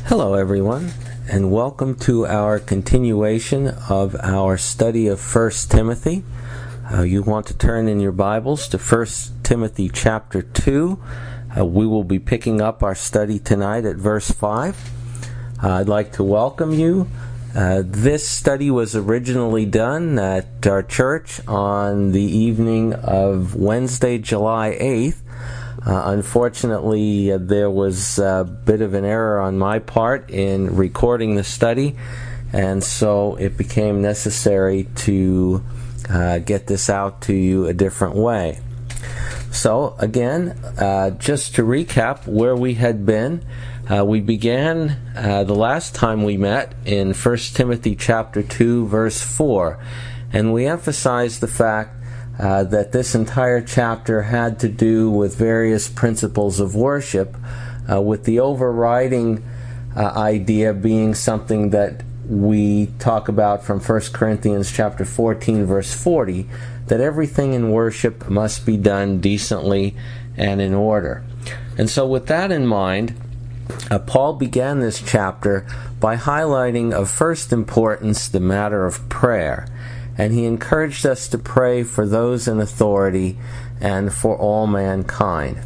Hello everyone, and welcome to our continuation of our study of 1 Timothy. You want to turn in your Bibles to 1 Timothy chapter 2. We will be picking up our study tonight at verse 5. I'd like to welcome you. This study was originally done at our church on the evening of Wednesday, July 8th. Unfortunately, there was a bit of an error on my part in recording the study, and so it became necessary to get this out to you a different way. So, again, just to recap where we had been, we began the last time we met in 1 Timothy chapter 2, verse 4, and we emphasized the fact that this entire chapter had to do with various principles of worship, with the overriding idea being something that we talk about from 1 Corinthians chapter 14, verse 40, that everything in worship must be done decently and in order. And so with that in mind, Paul began this chapter by highlighting of first importance the matter of prayer. And he encouraged us to pray for those in authority and for all mankind.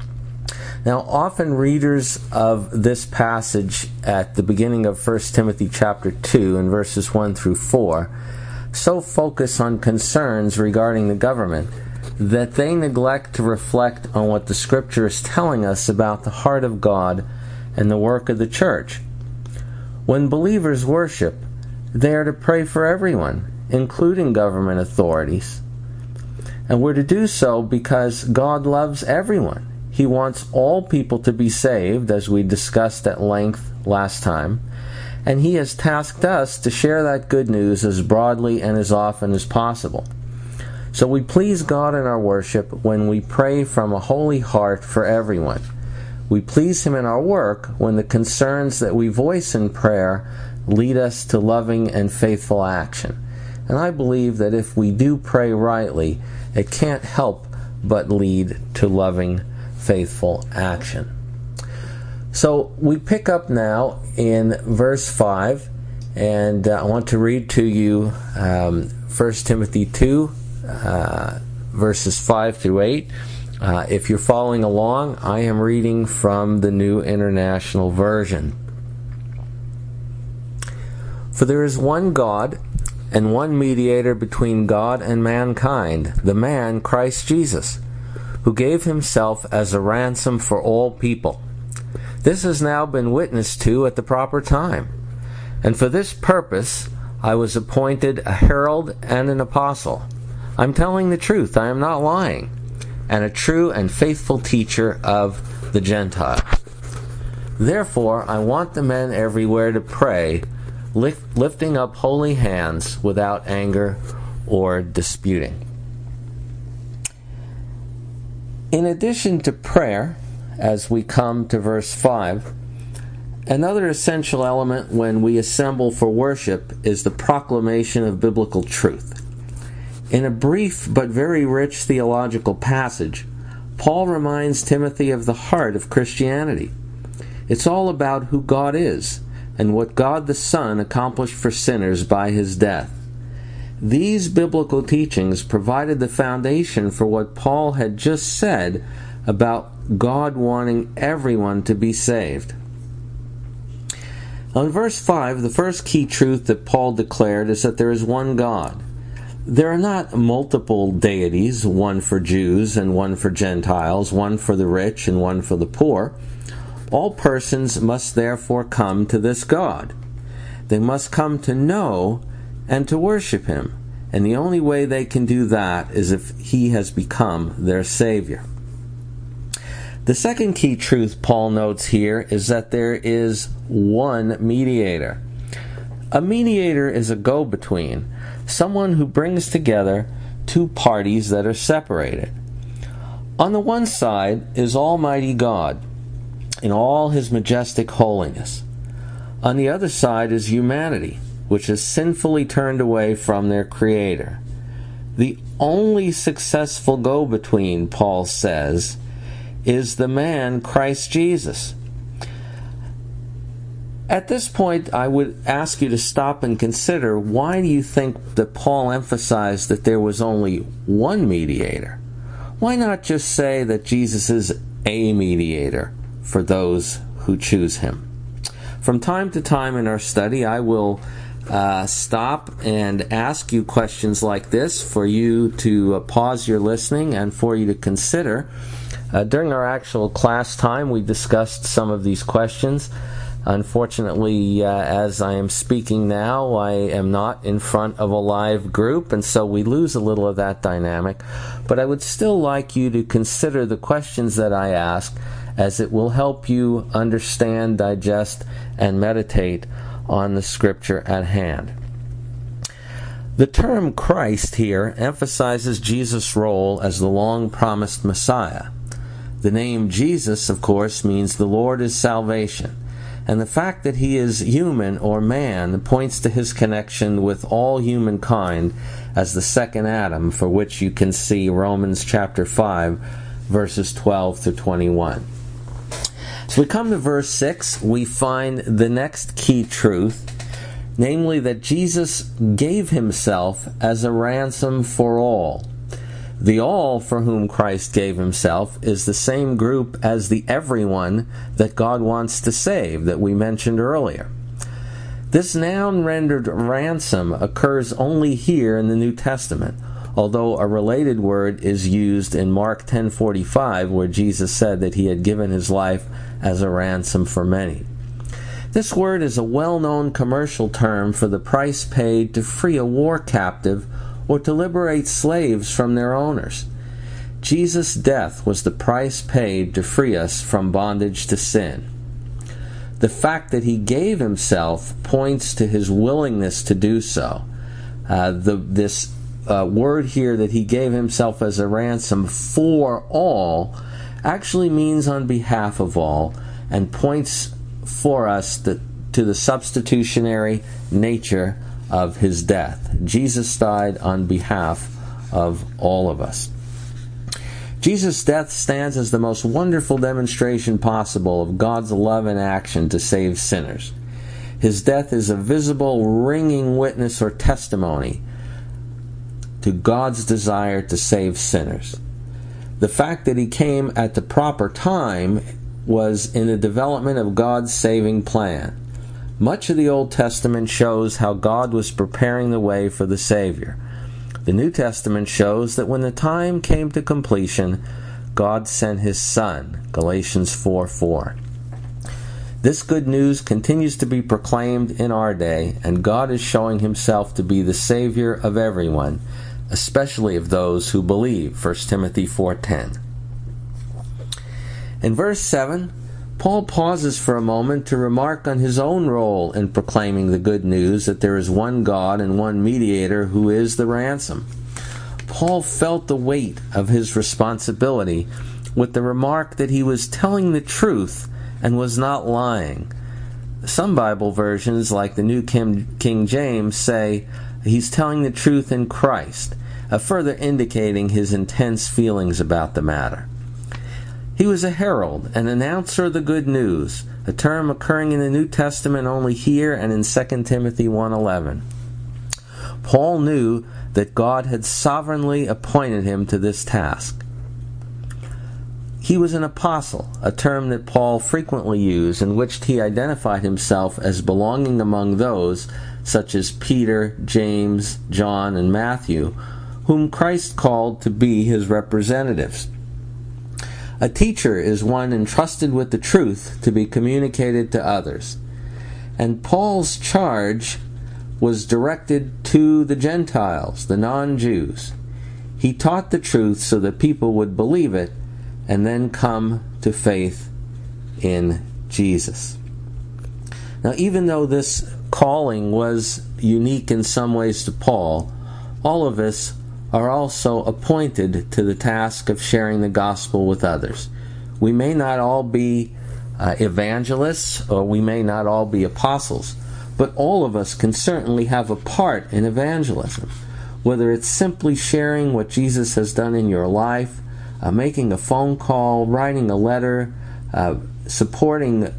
Now, often readers of this passage at the beginning of 1 Timothy chapter 2 in verses 1 through 4 so focus on concerns regarding the government that they neglect to reflect on what the Scripture is telling us about the heart of God and the work of the church. When believers worship, they are to pray for everyone, including government authorities. And we're to do so because God loves everyone. He wants all people to be saved, as we discussed at length last time, and He has tasked us to share that good news as broadly and as often as possible. So we please God in our worship when we pray from a holy heart for everyone. We please Him in our work when the concerns that we voice in prayer lead us to loving and faithful action. And I believe that if we do pray rightly, it can't help but lead to loving, faithful action. So we pick up now in verse 5, and I want to read to you 1 Timothy 2, verses 5 through 8. If you're following along, I am reading from the New International Version. For there is one God, and one mediator between God and mankind, the man Christ Jesus, who gave himself as a ransom for all people. This has now been witnessed to at the proper time. And for this purpose I was appointed a herald and an apostle. I'm telling the truth, I am not lying, and a true and faithful teacher of the Gentiles. Therefore I want the men everywhere to pray, lifting up holy hands without anger or disputing. In addition to prayer, as we come to verse 5, another essential element when we assemble for worship is the proclamation of biblical truth. In a brief but very rich theological passage, Paul reminds Timothy of the heart of Christianity. It's all about who God is and what God the Son accomplished for sinners by His death. These biblical teachings provided the foundation for what Paul had just said about God wanting everyone to be saved. On verse 5, the first key truth that Paul declared is that there is one God. There are not multiple deities, one for Jews and one for Gentiles, one for the rich and one for the poor. All persons must therefore come to this God. They must come to know and to worship Him, and the only way they can do that is if He has become their Savior. The second key truth Paul notes here is that there is one mediator. A mediator is a go-between, someone who brings together two parties that are separated. On the one side is Almighty God, in all His majestic holiness. On the other side is humanity, which has sinfully turned away from their Creator. The only successful go-between, Paul says, is the man Christ Jesus. At this point, I would ask you to stop and consider, why do you think that Paul emphasized that there was only one mediator? Why not just say that Jesus is a mediator for those who choose him? From time to time in our study, I will stop and ask you questions like this for you to pause your listening and for you to consider. During our actual class time, we discussed some of these questions. Unfortunately, as I am speaking now, I am not in front of a live group, and so we lose a little of that dynamic. But I would still like you to consider the questions that I ask, as it will help you understand, digest, and meditate on the scripture at hand. The term Christ here emphasizes Jesus' role as the long-promised Messiah. The name Jesus, of course, means the Lord is salvation. And the fact that he is human or man points to his connection with all humankind as the second Adam, for which you can see Romans chapter 5, verses 12 to 21. As we come to verse 6, we find the next key truth, namely that Jesus gave himself as a ransom for all. The all for whom Christ gave himself is the same group as the everyone that God wants to save that we mentioned earlier. This noun rendered ransom occurs only here in the New Testament, although a related word is used in Mark 10:45, where Jesus said that he had given his life as a ransom for many. This word is a well-known commercial term for the price paid to free a war captive or to liberate slaves from their owners. Jesus' death was the price paid to free us from bondage to sin. The fact that he gave himself points to his willingness to do so. This word here that he gave himself as a ransom for all actually means on behalf of all, and points for us to the substitutionary nature of his death. Jesus died on behalf of all of us. Jesus' death stands as the most wonderful demonstration possible of God's love in action to save sinners. His death is a visible, ringing witness or testimony to God's desire to save sinners. The fact that he came at the proper time was in the development of God's saving plan. Much of the Old Testament shows how God was preparing the way for the Savior. The New Testament shows that when the time came to completion, God sent his Son, Galatians 4:4. This good news continues to be proclaimed in our day, and God is showing himself to be the Savior of everyone, especially of those who believe, 1 Timothy 4:10. In verse 7, Paul pauses for a moment to remark on his own role in proclaiming the good news that there is one God and one mediator who is the ransom. Paul felt the weight of his responsibility with the remark that he was telling the truth and was not lying. Some Bible versions, like the New King James, say he's telling the truth in Christ, further indicating his intense feelings about the matter. He was a herald, an announcer of the good news, a term occurring in the New Testament only here and in 2 Timothy 1:11. Paul knew that God had sovereignly appointed him to this task. He was an apostle, a term that Paul frequently used, in which he identified himself as belonging among those, such as Peter, James, John, and Matthew, whom Christ called to be his representatives. A teacher is one entrusted with the truth to be communicated to others. And Paul's charge was directed to the Gentiles, the non-Jews. He taught the truth so that people would believe it and then come to faith in Jesus. Now, even though this calling was unique in some ways to Paul, all of us are also appointed to the task of sharing the gospel with others. We may not all be evangelists, or we may not all be apostles, but all of us can certainly have a part in evangelism, whether it's simply sharing what Jesus has done in your life, making a phone call, writing a letter, supporting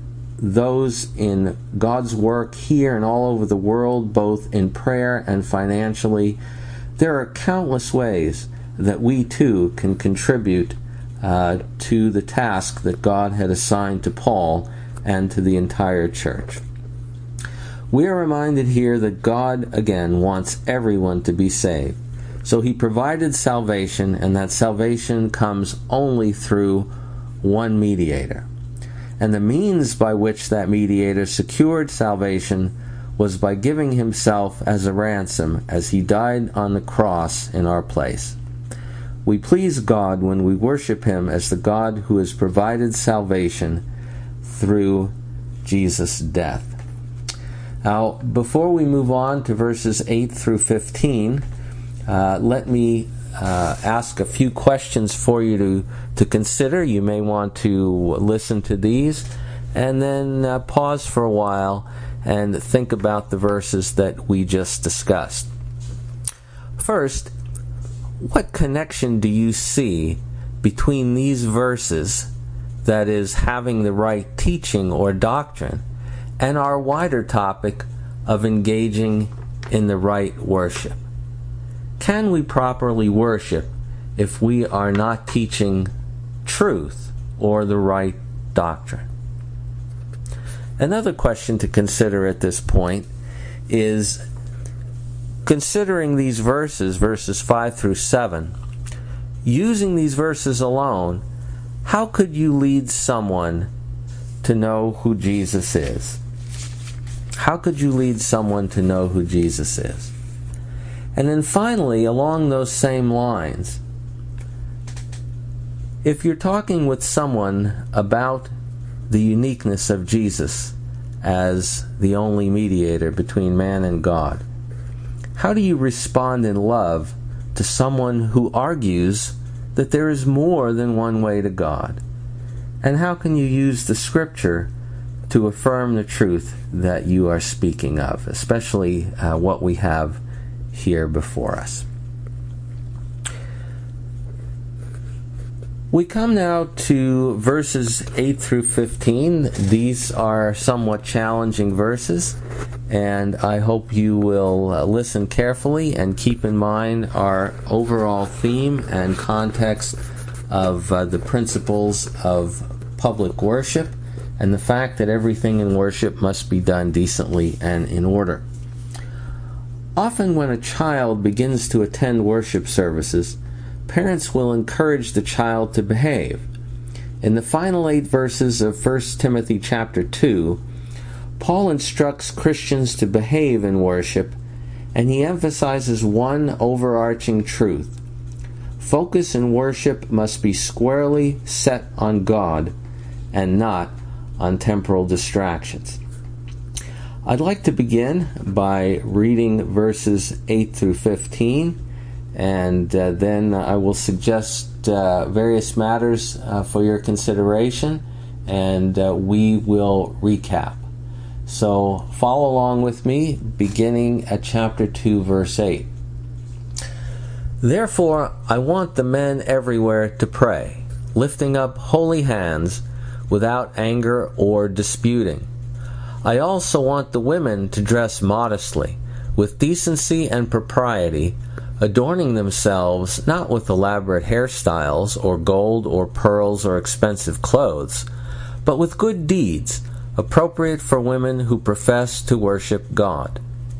those in God's work here and all over the world, both in prayer and financially, there are countless ways that we too can contribute to the task that God had assigned to Paul and to the entire church. We are reminded here that God, again, wants everyone to be saved. So he provided salvation, and that salvation comes only through one mediator. And the means by which that mediator secured salvation was by giving himself as a ransom as he died on the cross in our place. We please God when we worship him as the God who has provided salvation through Jesus' death. Now, before we move on to verses 8 through 15, let me ask a few questions for you to consider. You may want to listen to these and then pause for a while and think about the verses that we just discussed. First, what connection do you see between these verses, that is, having the right teaching or doctrine, and our wider topic of engaging in the right worship? Can we properly worship if we are not teaching truth or the right doctrine? Another question to consider at this point is, considering these verses 5 through 7, using these verses alone, how could you lead someone to know who Jesus is? How could you lead someone to know who Jesus is? And then finally, along those same lines, if you're talking with someone about the uniqueness of Jesus as the only mediator between man and God, how do you respond in love to someone who argues that there is more than one way to God? And how can you use the Scripture to affirm the truth that you are speaking of, especially what we have here before us? We come now to verses 8 through 15. These are somewhat challenging verses, and I hope you will listen carefully and keep in mind our overall theme and context of the principles of public worship and the fact that everything in worship must be done decently and in order. Often when a child begins to attend worship services, parents will encourage the child to behave. In the final 8 verses of 1 Timothy chapter 2, Paul instructs Christians to behave in worship, and he emphasizes one overarching truth. Focus in worship must be squarely set on God and not on temporal distractions. I'd like to begin by reading verses 8 through 15, and then I will suggest various matters for your consideration, and we will recap. So follow along with me, beginning at chapter 2, verse 8. Therefore, I want the men everywhere to pray, lifting up holy hands without anger or disputing. I also want the women to dress modestly, with decency and propriety, adorning themselves not with elaborate hairstyles or gold or pearls or expensive clothes, but with good deeds, appropriate for women who profess to worship God.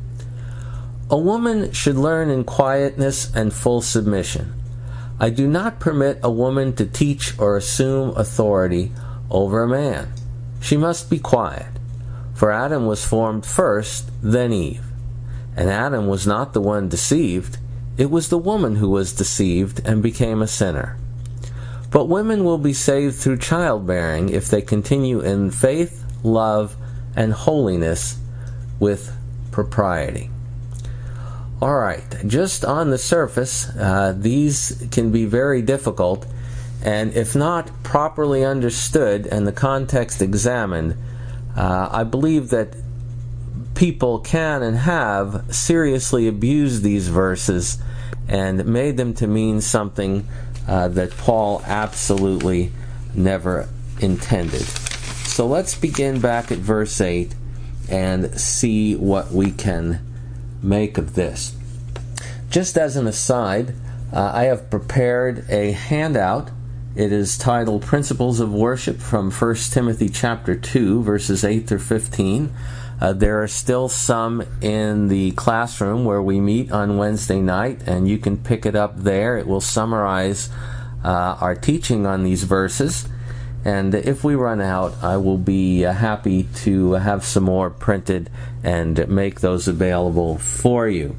A woman should learn in quietness and full submission. I do not permit a woman to teach or assume authority over a man. She must be quiet. For Adam was formed first, then Eve. And Adam was not the one deceived. It was the woman who was deceived and became a sinner. But women will be saved through childbearing if they continue in faith, love, and holiness with propriety. All right, just on the surface, these can be very difficult, and if not properly understood and the context examined, I believe that people can and have seriously abused these verses and made them to mean something that Paul absolutely never intended. So let's begin back at verse 8 and see what we can make of this. Just as an aside, I have prepared a handout. It is titled Principles of Worship from 1 Timothy chapter 2, verses 8 through 15. There are still some in the classroom where we meet on Wednesday night, and you can pick it up there. It will summarize our teaching on these verses. And if we run out, I will be happy to have some more printed and make those available for you.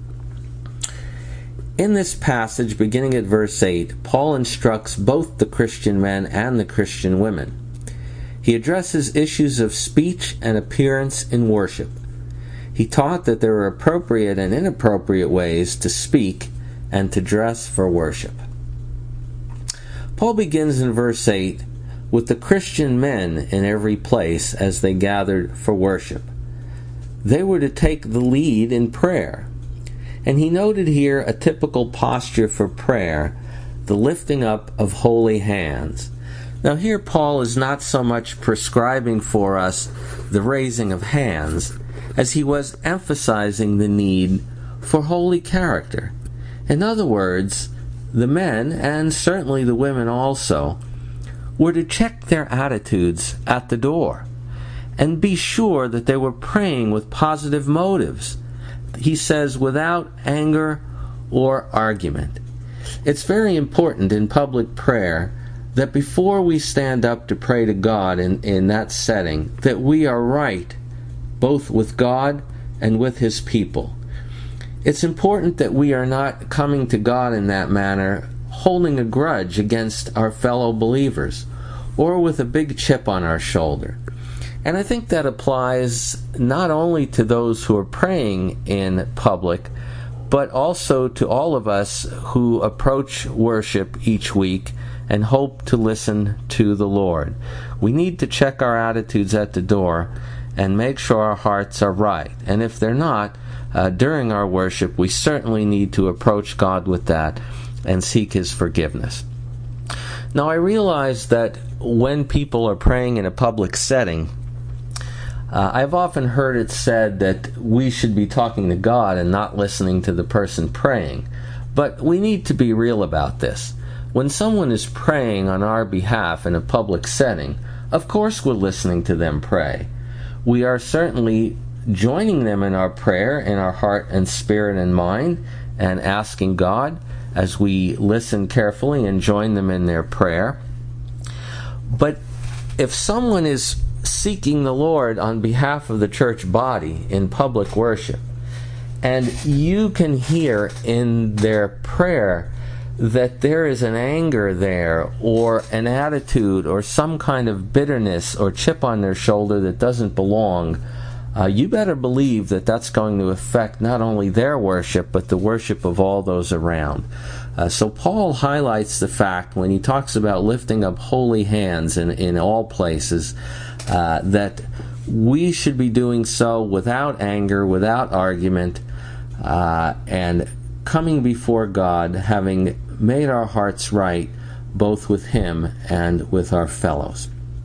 In this passage, beginning at verse 8, Paul instructs both the Christian men and the Christian women. He addresses issues of speech and appearance in worship. He taught that there are appropriate and inappropriate ways to speak and to dress for worship. Paul begins in verse 8 with the Christian men in every place as they gathered for worship. They were to take the lead in prayer. And he noted here a typical posture for prayer, the lifting up of holy hands. Now here Paul is not so much prescribing for us the raising of hands as he was emphasizing the need for holy character. In other words, the men, and certainly the women also, were to check their attitudes at the door and be sure that they were praying with positive motives. He says, without anger or argument. It's very important in public prayer that before we stand up to pray to God in that setting, that we are right, both with God and with His people. It's important that we are not coming to God in that manner, holding a grudge against our fellow believers, or with a big chip on our shoulder. And I think that applies not only to those who are praying in public, but also to all of us who approach worship each week and hope to listen to the Lord. We need to check our attitudes at the door and make sure our hearts are right. And if they're not, during our worship, we certainly need to approach God with that and seek His forgiveness. Now, I realize that when people are praying in a public setting, I've often heard it said that we should be talking to God and not listening to the person praying. But we need to be real about this. When someone is praying on our behalf in a public setting, of course we're listening to them pray. We are certainly joining them in our prayer, in our heart and spirit and mind, and asking God as we listen carefully and join them in their prayer. But if someone is seeking the Lord on behalf of the church body in public worship, and you can hear in their prayer that there is an anger there, or an attitude, or some kind of bitterness or chip on their shoulder that doesn't belong, you better believe that that's going to affect not only their worship, but the worship of all those around. So Paul highlights the fact, when he talks about lifting up holy hands in all places, that we should be doing so without anger, without argument, and coming before God, having made our hearts right, both with Him and with our fellows.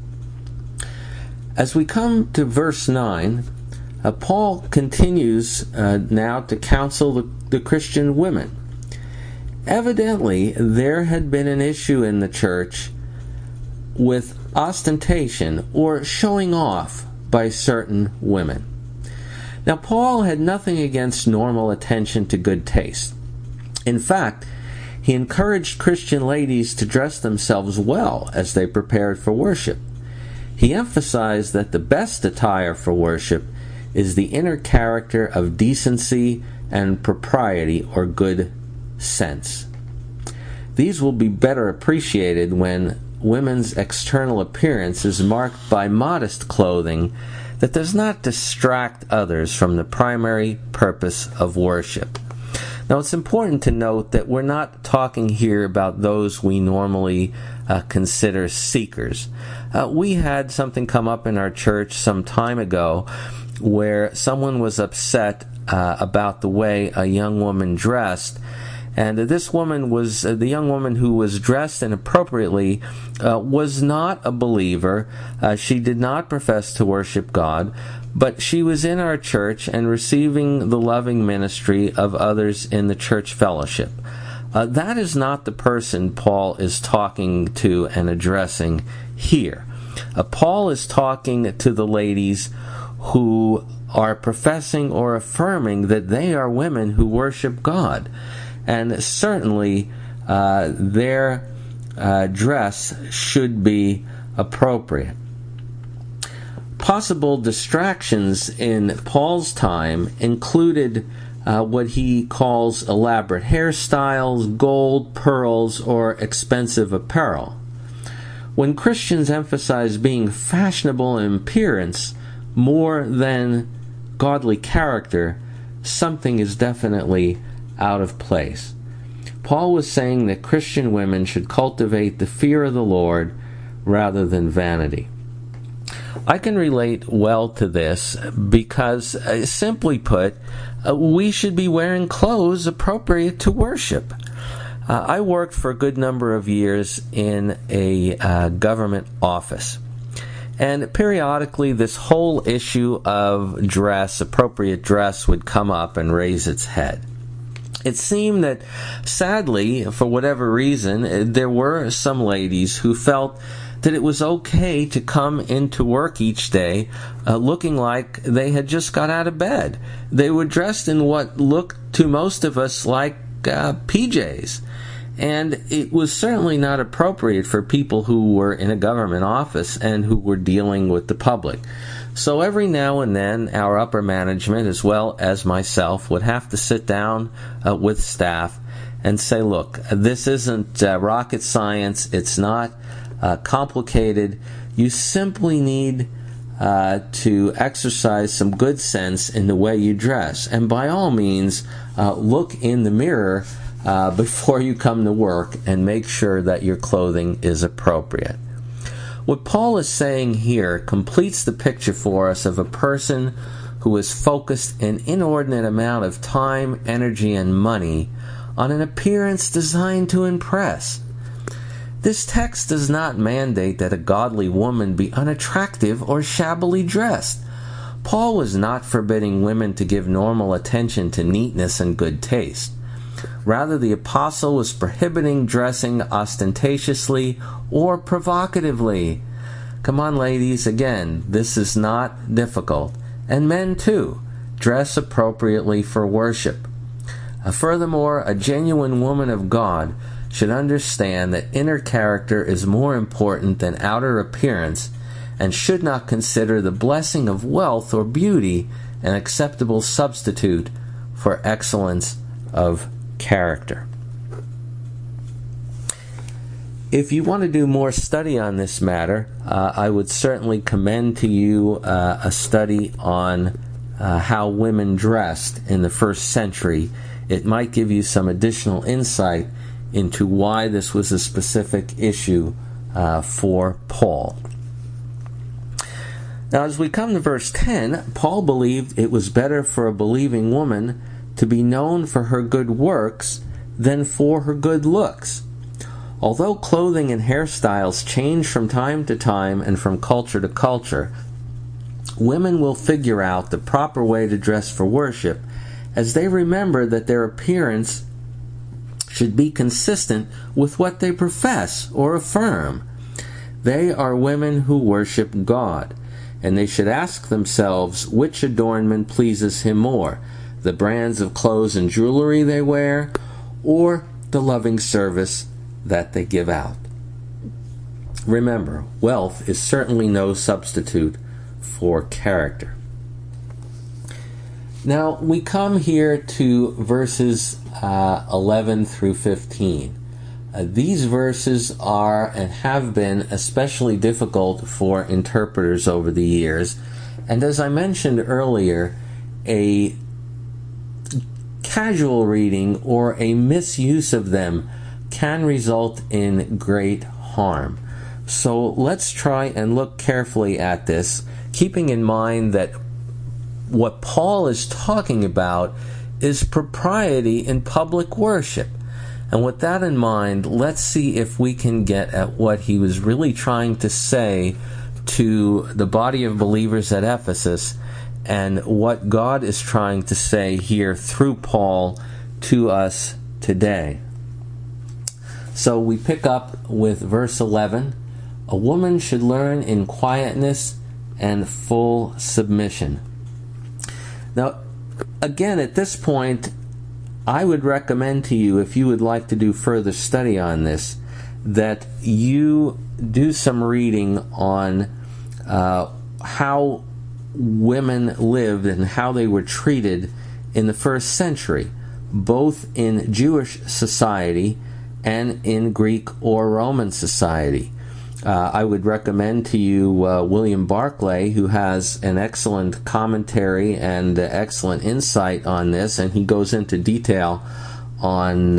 As we come to verse 9, Paul continues now to counsel the Christian women. Evidently, there had been an issue in the church with ostentation or showing off by certain women. Now, Paul had nothing against normal attention to good taste. In fact, he encouraged Christian ladies to dress themselves well as they prepared for worship. He emphasized that the best attire for worship is the inner character of decency and propriety or good sense. These will be better appreciated when women's external appearance is marked by modest clothing that does not distract others from the primary purpose of worship. Now, it's important to note that we're not talking here about those we normally consider seekers. We had something come up in our church some time ago where someone was upset about the way a young woman dressed, And this woman was, the young woman who was dressed inappropriately, was not a believer. She did not profess to worship God, but she was in our church and receiving the loving ministry of others in the church fellowship. That is not the person Paul is talking to and addressing here. Paul is talking to the ladies who are professing or affirming that they are women who worship God. And certainly their dress should be appropriate. Possible distractions in Paul's time included what he calls elaborate hairstyles, gold, pearls, or expensive apparel. When Christians emphasize being fashionable in appearance more than godly character, something is definitely out of place. Paul was saying that Christian women should cultivate the fear of the Lord rather than vanity. I can relate well to this because, simply put, we should be wearing clothes appropriate to worship. I worked for a good number of years in a government office. And periodically this whole issue of dress, appropriate dress, would come up and raise its head. It seemed that, sadly, for whatever reason, there were some ladies who felt that it was okay to come into work each day looking like they had just got out of bed. They were dressed in what looked to most of us like PJs. And it was certainly not appropriate for people who were in a government office and who were dealing with the public. So every now and then, our upper management, as well as myself, would have to sit down with staff and say, look, this isn't rocket science. It's not complicated. You simply need to exercise some good sense in the way you dress. And by all means, look in the mirror before you come to work and make sure that your clothing is appropriate. What Paul is saying here completes the picture for us of a person who has focused an inordinate amount of time, energy, and money on an appearance designed to impress. This text does not mandate that a godly woman be unattractive or shabbily dressed. Paul was not forbidding women to give normal attention to neatness and good taste. Rather, the apostle was prohibiting dressing ostentatiously or provocatively. Come on, ladies, again, this is not difficult. And men, too, dress appropriately for worship. Furthermore, a genuine woman of God should understand that inner character is more important than outer appearance and should not consider the blessing of wealth or beauty an acceptable substitute for excellence of character. If you want to do more study on this matter, I would certainly commend to you a study on how women dressed in the first century. It might give you some additional insight into why this was a specific issue for Paul. Now, as we come to verse 10, Paul believed it was better for a believing woman to be known for her good works than for her good looks. Although clothing and hairstyles change from time to time and from culture to culture, women will figure out the proper way to dress for worship as they remember that their appearance should be consistent with what they profess or affirm. They are women who worship God, and they should ask themselves which adornment pleases Him more, the brands of clothes and jewelry they wear, or the loving service that they give out. Remember, wealth is certainly no substitute for character. Now, we come here to verses 11 through 15. These verses are and have been especially difficult for interpreters over the years, and as I mentioned earlier, a casual reading or a misuse of them can result in great harm. So let's try and look carefully at this, keeping in mind that what Paul is talking about is propriety in public worship. And with that in mind, let's see if we can get at what he was really trying to say to the body of believers at Ephesus, and what God is trying to say here through Paul to us today. So we pick up with verse 11. A woman should learn in quietness and full submission. Now, again, at this point, I would recommend to you, if you would like to do further study on this, that you do some reading on how women lived and how they were treated in the first century, both in Jewish society and in Greek or Roman society. I would recommend to you William Barclay, who has an excellent commentary and excellent insight on this, and he goes into detail on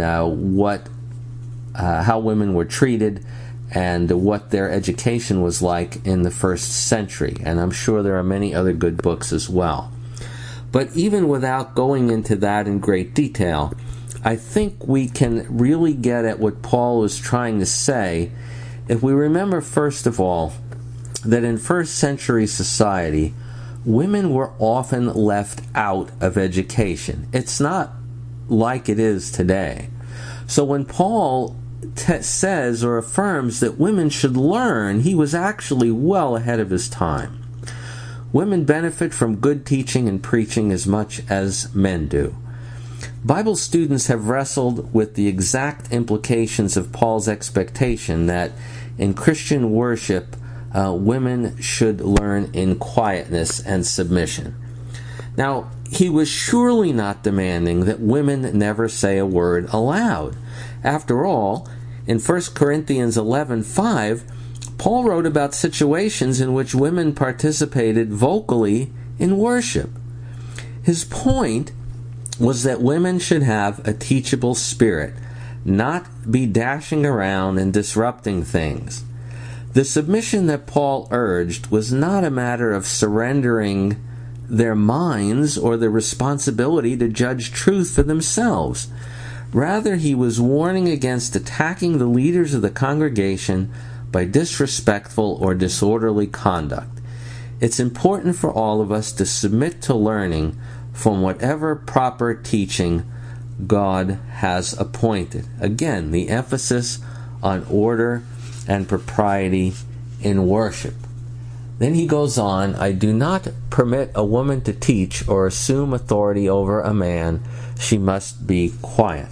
how women were treated and what their education was like in the first century. And I'm sure there are many other good books as well. But even without going into that in great detail, I think we can really get at what Paul is trying to say if we remember, first of all, that in first century society, women were often left out of education. It's not like it is today. So when Paul says or affirms that women should learn, he was actually well ahead of his time. Women benefit from good teaching and preaching as much as men do. Bible students have wrestled with the exact implications of Paul's expectation that in Christian worship, women should learn in quietness and submission. Now, he was surely not demanding that women never say a word aloud. After all, in 1 Corinthians 11:5, Paul wrote about situations in which women participated vocally in worship. His point was that women should have a teachable spirit, not be dashing around and disrupting things. The submission that Paul urged was not a matter of surrendering their minds or the responsibility to judge truth for themselves. Rather, he was warning against attacking the leaders of the congregation by disrespectful or disorderly conduct. It's important for all of us to submit to learning from whatever proper teaching God has appointed. Again, the emphasis on order and propriety in worship. Then he goes on, I do not permit a woman to teach or assume authority over a man. She must be quiet.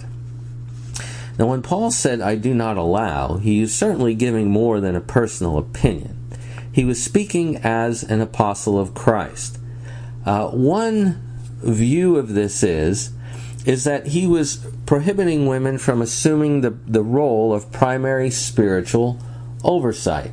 Now, when Paul said, I do not allow, he is certainly giving more than a personal opinion. He was speaking as an apostle of Christ. One view of this is that he was prohibiting women from assuming the role of primary spiritual oversight.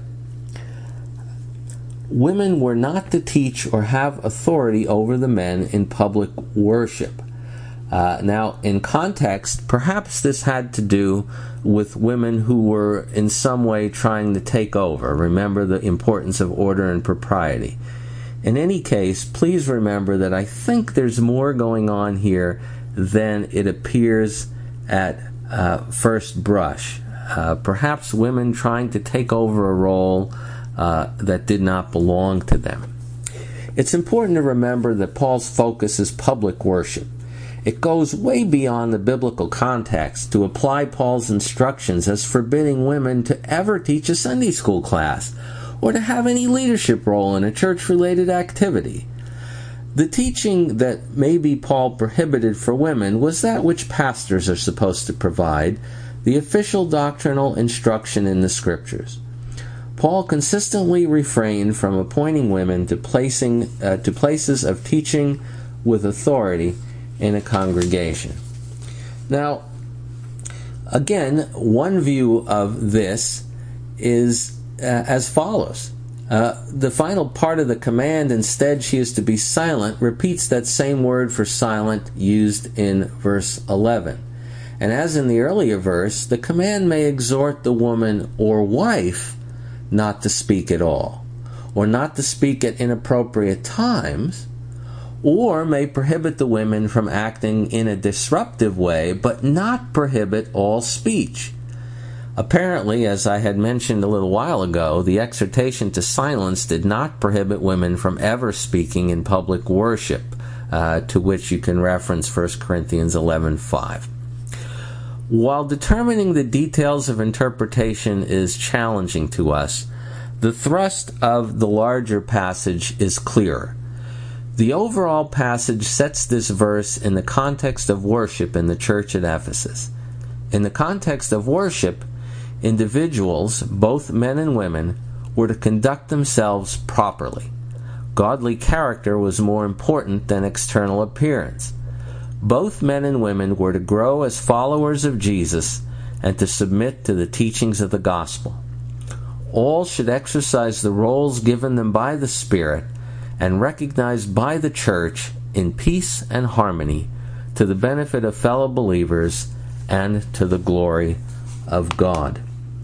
Women were not to teach or have authority over the men in public worship. Now, in context, perhaps this had to do with women who were in some way trying to take over. Remember the importance of order and propriety. In any case, please remember that I think there's more going on here than it appears at first brush. Perhaps women trying to take over a role that did not belong to them. It's important to remember that Paul's focus is public worship. It goes way beyond the biblical context to apply Paul's instructions as forbidding women to ever teach a Sunday school class or to have any leadership role in a church-related activity. The teaching that maybe Paul prohibited for women was that which pastors are supposed to provide, the official doctrinal instruction in the Scriptures. Paul consistently refrained from appointing women to places of teaching with authority in a congregation. Now, again, one view of this is as follows. The final part of the command, instead she is to be silent, repeats that same word for silent used in verse 11. And as in the earlier verse, the command may exhort the woman or wife not to speak at all, or not to speak at inappropriate times, or may prohibit the women from acting in a disruptive way, but not prohibit all speech. Apparently, as I had mentioned a little while ago, the exhortation to silence did not prohibit women from ever speaking in public worship, to which you can reference 1 Corinthians 11:5. While determining the details of interpretation is challenging to us, the thrust of the larger passage is clearer. The overall passage sets this verse in the context of worship in the church at Ephesus. In the context of worship, individuals, both men and women, were to conduct themselves properly. Godly character was more important than external appearance. Both men and women were to grow as followers of Jesus and to submit to the teachings of the gospel. All should exercise the roles given them by the Spirit and recognized by the church in peace and harmony to the benefit of fellow believers and to the glory of God.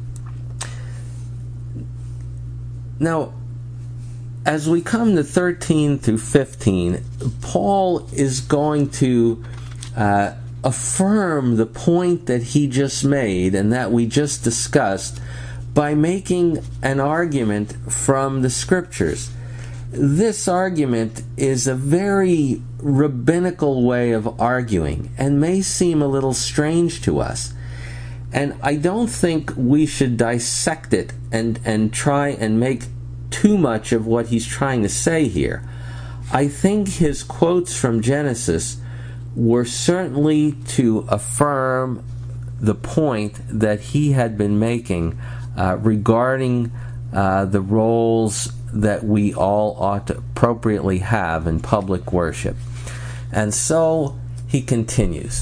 Now, as we come to 13 through 15, Paul is going to affirm the point that he just made and that we just discussed by making an argument from the Scriptures. This argument is a very rabbinical way of arguing and may seem a little strange to us. And I don't think we should dissect it and try and make too much of what he's trying to say here. I think his quotes from Genesis were certainly to affirm the point that he had been making regarding the roles that we all ought to appropriately have in public worship. And so he continues.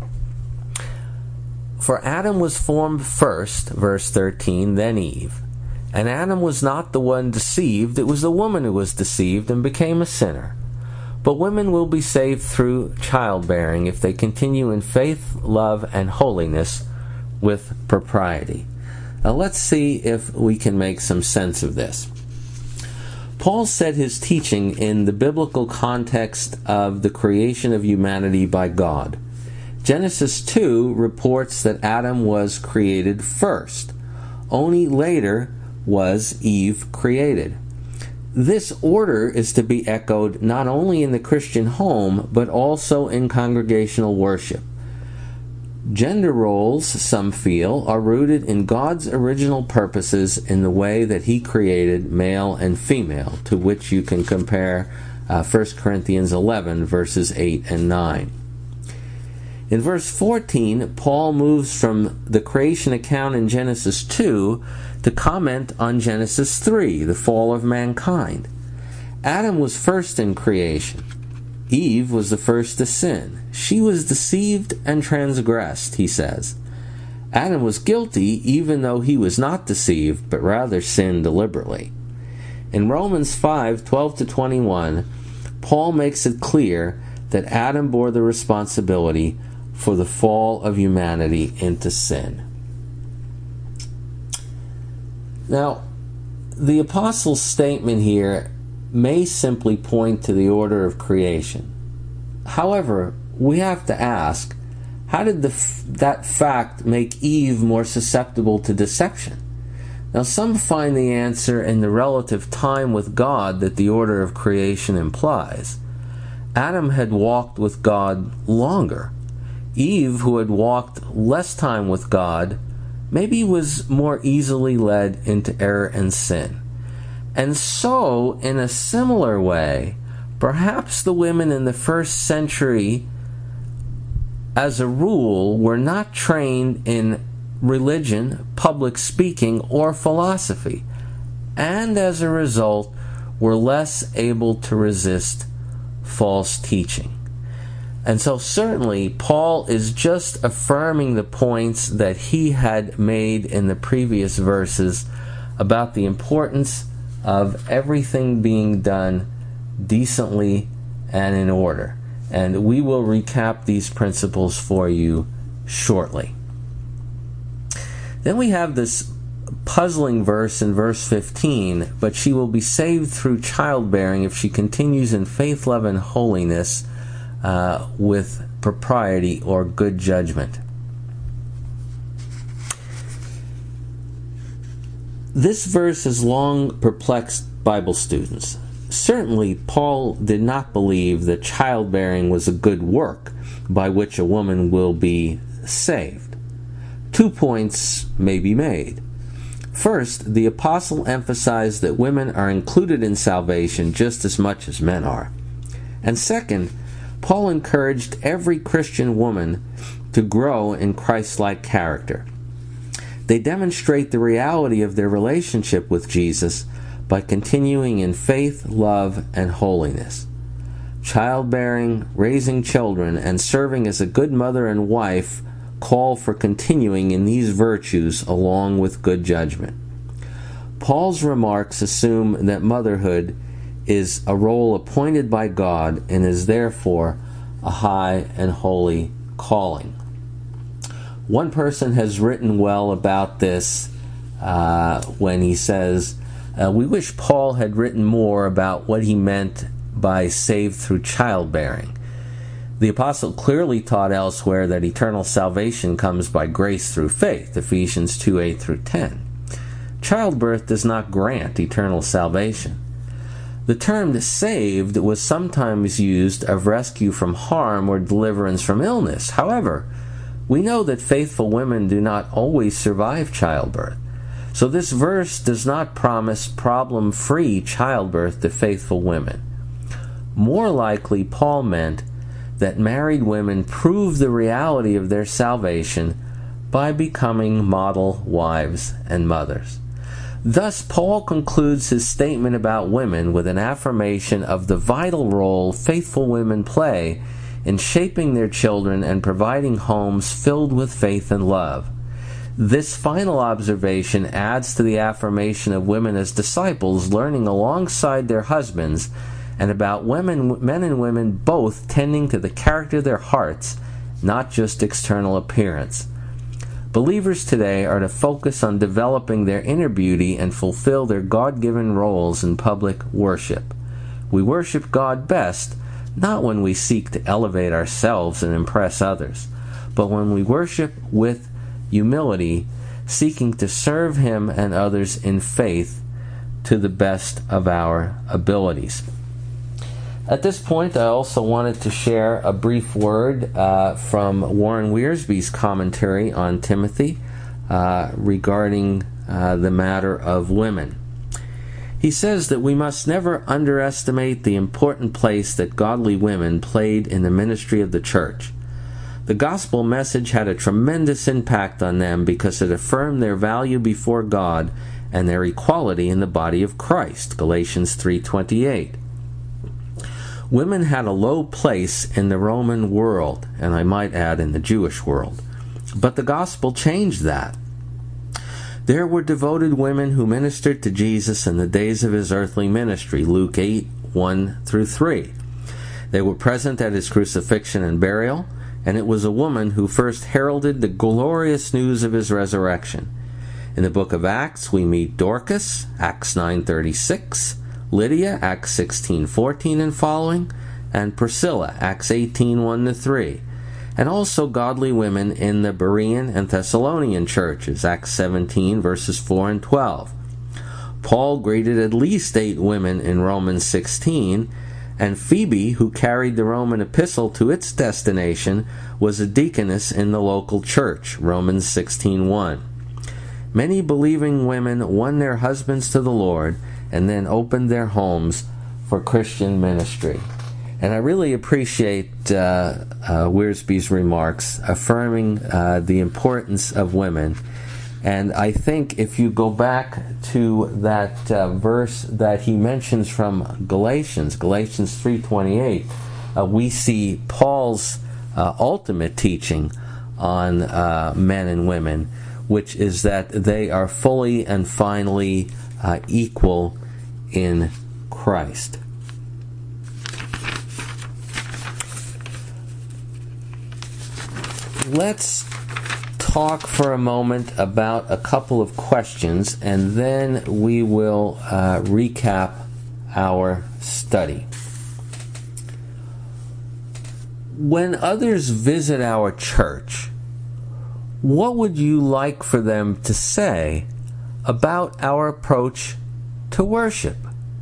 For Adam was formed first, verse 13, then Eve. And Adam was not the one deceived, it was the woman who was deceived and became a sinner. But women will be saved through childbearing if they continue in faith, love, and holiness with propriety. Now let's see if we can make some sense of this. Paul set his teaching in the biblical context of the creation of humanity by God. Genesis 2 reports that Adam was created first. Only later was Eve created. This order is to be echoed not only in the Christian home, but also in congregational worship. Gender roles, some feel, are rooted in God's original purposes in the way that He created male and female, to which you can compare 1 Corinthians 11, verses 8 and 9. In verse 14, Paul moves from the creation account in Genesis 2 to comment on Genesis 3, the fall of mankind. Adam was first in creation. Eve was the first to sin. She was deceived and transgressed, he says. Adam was guilty even though he was not deceived, but rather sinned deliberately. In Romans 5:12-21, Paul makes it clear that Adam bore the responsibility for the fall of humanity into sin. Now, the apostle's statement here may simply point to the order of creation. However, we have to ask, how did that fact make Eve more susceptible to deception? Now, some find the answer in the relative time with God that the order of creation implies. Adam had walked with God longer. Eve, who had walked less time with God, maybe was more easily led into error and sin. And so, in a similar way, perhaps the women in the first century, as a rule, were not trained in religion, public speaking, or philosophy, and as a result, were less able to resist false teaching. And so certainly, Paul is just affirming the points that he had made in the previous verses about the importance of everything being done decently and in order. And we will recap these principles for you shortly. Then we have this puzzling verse in verse 15, but she will be saved through childbearing if she continues in faith, love, and holiness with propriety or good judgment. This verse has long perplexed Bible students. Certainly, Paul did not believe that childbearing was a good work by which a woman will be saved. 2 points may be made. First, the apostle emphasized that women are included in salvation just as much as men are. And second, Paul encouraged every Christian woman to grow in Christ-like character. They demonstrate the reality of their relationship with Jesus by continuing in faith, love, and holiness. Childbearing, raising children, and serving as a good mother and wife call for continuing in these virtues along with good judgment. Paul's remarks assume that motherhood is a role appointed by God and is therefore a high and holy calling. One person has written well about this when he says, we wish Paul had written more about what he meant by saved through childbearing. The apostle clearly taught elsewhere that eternal salvation comes by grace through faith, Ephesians 2:8 through 10. Childbirth does not grant eternal salvation. The term saved was sometimes used of rescue from harm or deliverance from illness. However, we know that faithful women do not always survive childbirth. So this verse does not promise problem-free childbirth to faithful women. More likely, Paul meant that married women prove the reality of their salvation by becoming model wives and mothers. Thus, Paul concludes his statement about women with an affirmation of the vital role faithful women play in shaping their children and providing homes filled with faith and love. This final observation adds to the affirmation of women as disciples learning alongside their husbands and about men and women both tending to the character of their hearts, not just external appearance. Believers today are to focus on developing their inner beauty and fulfill their God-given roles in public worship. We worship God best not when we seek to elevate ourselves and impress others, but when we worship with humility, seeking to serve Him and others in faith to the best of our abilities. At this point, I also wanted to share a brief word from Warren Wiersbe's commentary on Timothy regarding the matter of women. He says that we must never underestimate the important place that godly women played in the ministry of the church. The gospel message had a tremendous impact on them because it affirmed their value before God and their equality in the body of Christ, Galatians 3:28. Women had a low place in the Roman world, and I might add in the Jewish world. But the gospel changed that. There were devoted women who ministered to Jesus in the days of his earthly ministry, Luke 8:1 through 3. They were present at his crucifixion and burial, and it was a woman who first heralded the glorious news of his resurrection. In the book of Acts, we meet Dorcas, Acts 9:36, Lydia, Acts 16:14 and following, and Priscilla, Acts 18:1-3, and also godly women in the Berean and Thessalonian churches, Acts 17 verses 4 and 12. Paul greeted at least 8 women in Romans 16, and Phoebe, who carried the Roman epistle to its destination, was a deaconess in the local church, Romans 16:1. Many believing women won their husbands to the Lord and then opened their homes for Christian ministry. And I really appreciate Wiersbe's remarks affirming the importance of women. And I think if you go back to that verse that he mentions from Galatians 3:28, we see Paul's ultimate teaching on men and women, which is that they are fully and finally equal in Christ. Let's talk for a moment about a couple of questions, and then we will recap our study. When others visit our church, what would you like for them to say about our approach to worship?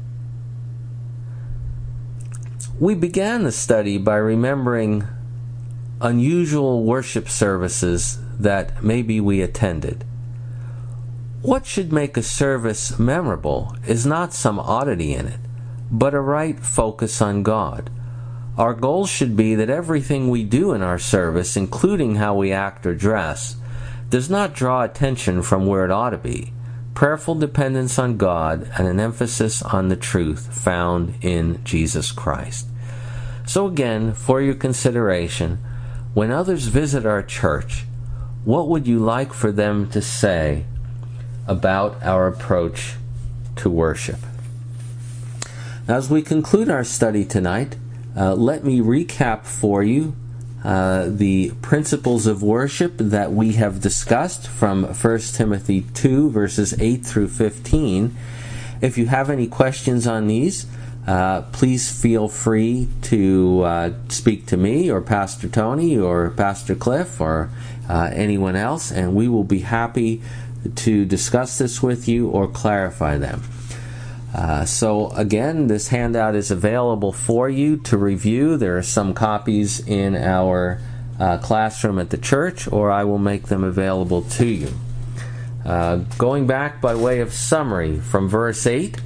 We began the study by remembering unusual worship services that maybe we attended. What should make a service memorable is not some oddity in it, but a right focus on God. Our goal should be that everything we do in our service, including how we act or dress, does not draw attention from where it ought to be. Prayerful dependence on God and an emphasis on the truth found in Jesus Christ. So again, for your consideration, when others visit our church, what would you like for them to say about our approach to worship? Now, as we conclude our study tonight, let me recap for you the principles of worship that we have discussed from 1 Timothy 2, verses 8 through 15. If you have any questions on these, please feel free to speak to me or Pastor Tony or Pastor Cliff or anyone else, and we will be happy to discuss this with you or clarify them. So again, this handout is available for you to review. There are some copies in our classroom at the church, or I will make them available to you. Going back by way of summary from verse 8,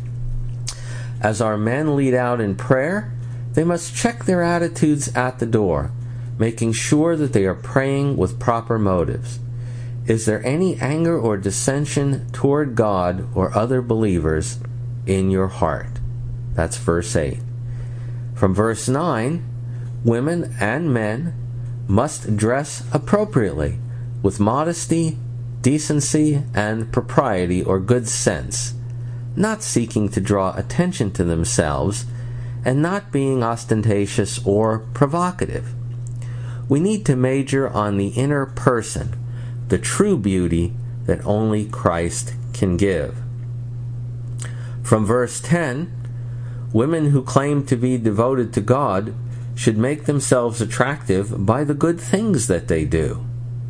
as our men lead out in prayer, they must check their attitudes at the door, making sure that they are praying with proper motives. Is there any anger or dissension toward God or other believers in your heart? That's verse 8. From verse 9, women and men must dress appropriately with modesty, decency, and propriety or good sense, not seeking to draw attention to themselves and not being ostentatious or provocative. We need to major on the inner person, the true beauty that only Christ can give. From verse 10, women who claim to be devoted to God should make themselves attractive by the good things that they do.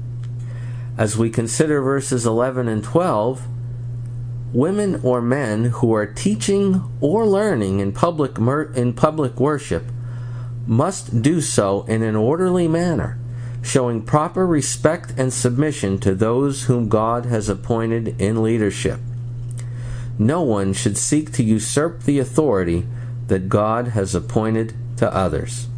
As we consider verses 11 and 12, women or men who are teaching or learning in public worship must do so in an orderly manner, showing proper respect and submission to those whom God has appointed in leadership. No one should seek to usurp the authority that God has appointed to others.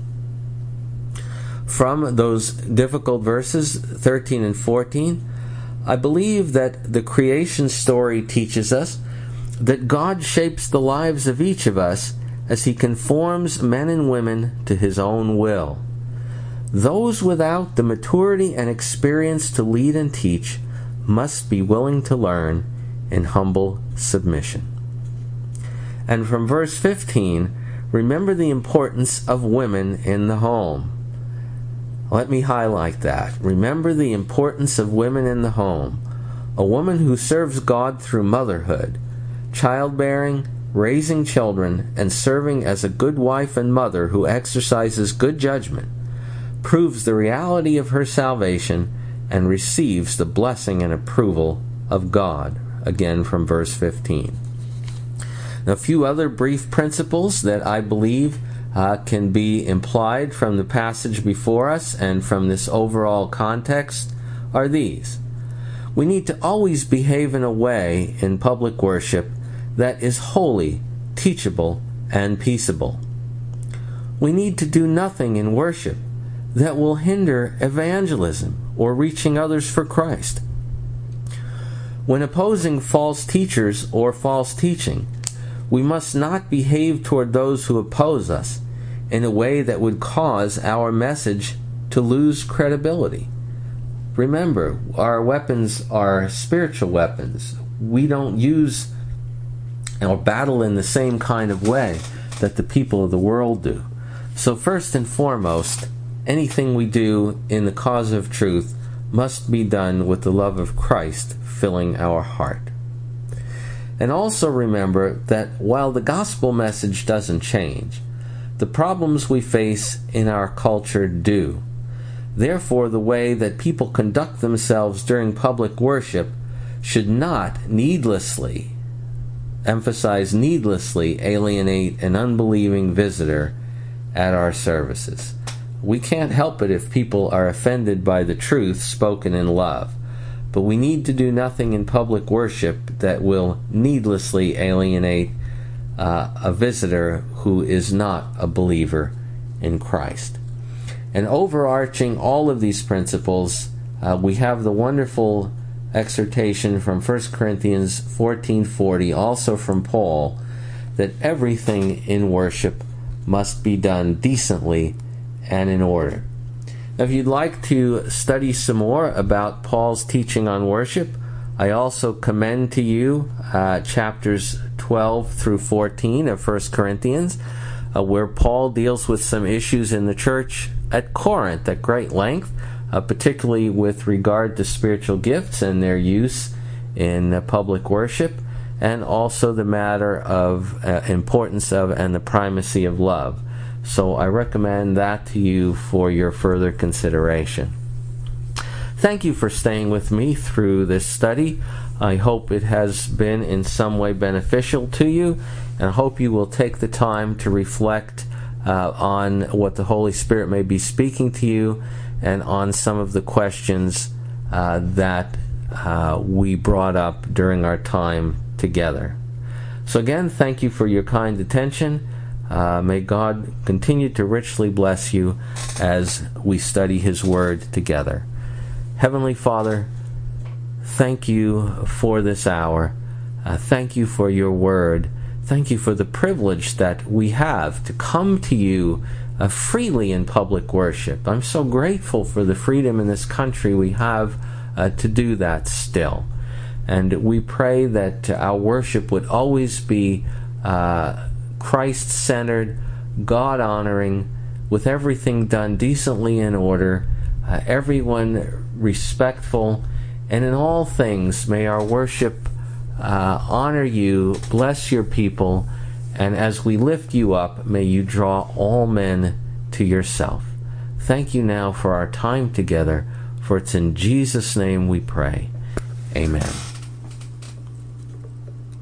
From those difficult verses, 13 and 14, I believe that the creation story teaches us that God shapes the lives of each of us as He conforms men and women to His own will. Those without the maturity and experience to lead and teach must be willing to learn in humble submission. And from verse 15, remember the importance of women in the home. Let me highlight that. Remember the importance of women in the home. A woman who serves God through motherhood, childbearing, raising children, and serving as a good wife and mother who exercises good judgment, proves the reality of her salvation and receives the blessing and approval of God. Again from verse 15. Now, a few other brief principles that I believe can be implied from the passage before us and from this overall context are these. We need to always behave in a way in public worship that is holy, teachable, and peaceable. We need to do nothing in worship that will hinder evangelism or reaching others for Christ. When opposing false teachers or false teaching, we must not behave toward those who oppose us in a way that would cause our message to lose credibility. Remember, our weapons are spiritual weapons. We don't use or battle in the same kind of way that the people of the world do. So first and foremost, anything we do in the cause of truth must be done with the love of Christ filling our heart. And also remember that while the gospel message doesn't change, the problems we face in our culture do. Therefore, the way that people conduct themselves during public worship should not needlessly, emphasize needlessly, alienate an unbelieving visitor at our services. We can't help it if people are offended by the truth spoken in love, but we need to do nothing in public worship that will needlessly alienate a visitor who is not a believer in Christ. And overarching all of these principles, we have the wonderful exhortation from 1 Corinthians 14:40, also from Paul, that everything in worship must be done decently and in order. Now, if you'd like to study some more about Paul's teaching on worship, I also commend to you chapters 12 through 14 of 1 Corinthians, where Paul deals with some issues in the church at Corinth at great length, particularly with regard to spiritual gifts and their use in public worship, and also the matter of importance of and the primacy of love. So I recommend that to you for your further consideration. Thank you for staying with me through this study. I hope it has been in some way beneficial to you, and I hope you will take the time to reflect on what the Holy Spirit may be speaking to you and on some of the questions that we brought up during our time together. So again, thank you for your kind attention. May God continue to richly bless you as we study His Word together. Heavenly Father, thank you for this hour. Thank you for your Word. Thank you for the privilege that we have to come to you freely in public worship. I'm so grateful for the freedom in this country we have to do that still. And we pray that our worship would always be Christ-centered, God-honoring, with everything done decently in order, everyone respectful, and in all things may our worship honor you, bless your people, and as we lift you up, may you draw all men to yourself. Thank you now for our time together, for it's in Jesus' name we pray. Amen.